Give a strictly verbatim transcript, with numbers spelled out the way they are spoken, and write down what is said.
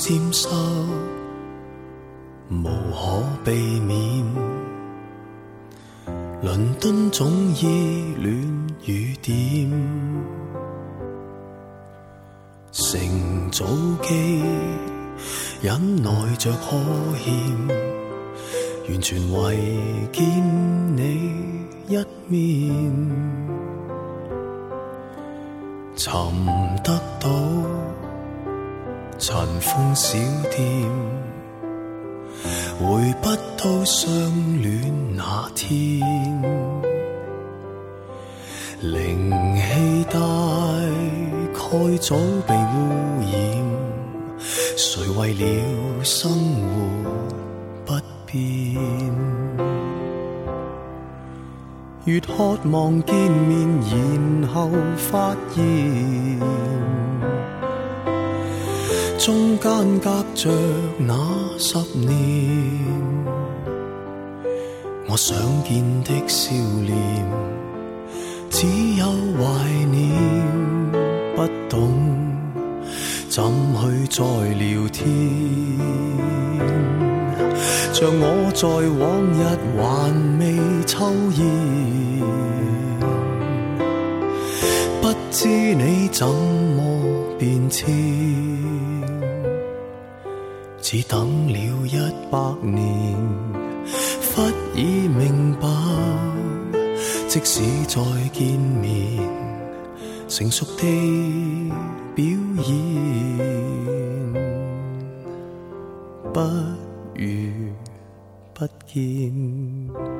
沾濕，無可避免。倫敦總依戀雨點，乘早機忍耐着呵欠，完全為見你一面。尋得到塵封小店，回不到相戀那天。靈氣大概早被污染，誰為了生活不變？越渴望見面，然後發現中間隔着那十年，我想見的笑臉只有懷念，不懂怎去再聊天。像我在往日還未抽煙，不知你怎麼變遷，只等了一百年，忽已明白，即使再見面，成熟的表演，不如不見。